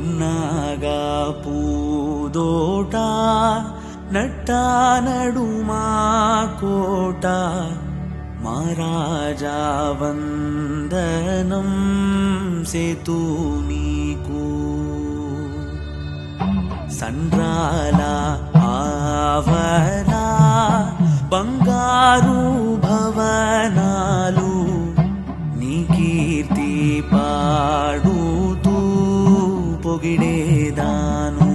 పున్నాగా పూదోట నట్టా నడుమా కోట మహారాజా వందనం సేతు నీకు సండ్రాల ఆవరా బంగారు భవనాలు నీ కీర్తి పాడుతూ పొగిడేదాను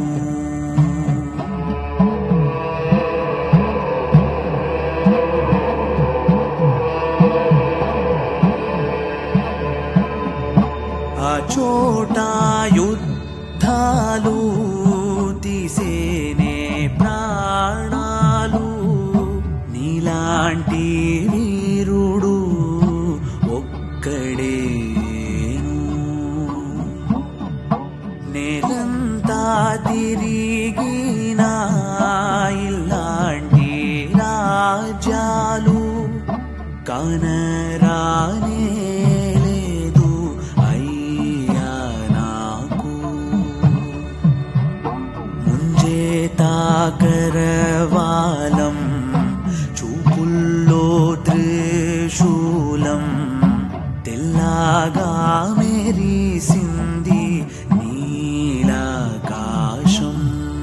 ఆ చోట యుద్ధాలు తీసేనే ప్రాణాలు నీలాంటి వీరుడు ఒక్కడేను నేలంతా తిరిగినా ఇలాంటి రాజ్యాలు కానరానే లేదు అయ్యా నాకు ముంజేతాకరవాలం చూపుల్లో త్రిశూలం తెల్లగా మెరిసింది నీలాకాశం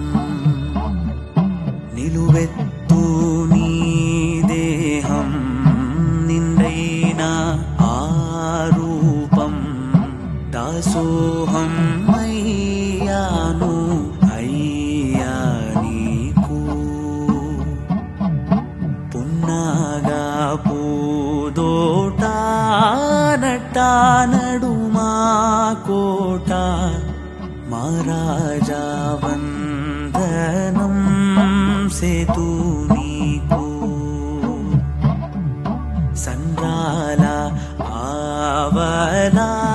నిలువెత్తు నీ దేహం నిండైన ఆరూపం దాసోహం అయ్యాను అయ్యా నీకు పున్నాగా పూదోట నట్టా నడుమా కోట మహారాజా వందనం సేతు నీకు సండ్రాల ఆవలా